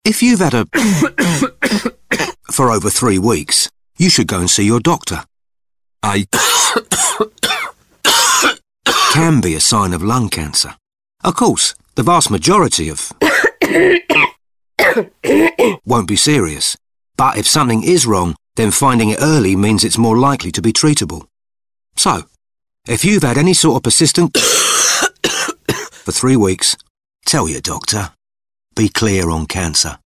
If you've had a for over 3 weeks, you should go and see your doctor. Can be a sign of lung cancer. Of course, the vast majority of won't be serious. But if something is wrong, then finding it early means it's more likely to be treatable. So, if you've had any sort of persistent for 3 weeks, tell your doctor. Be clear on cancer.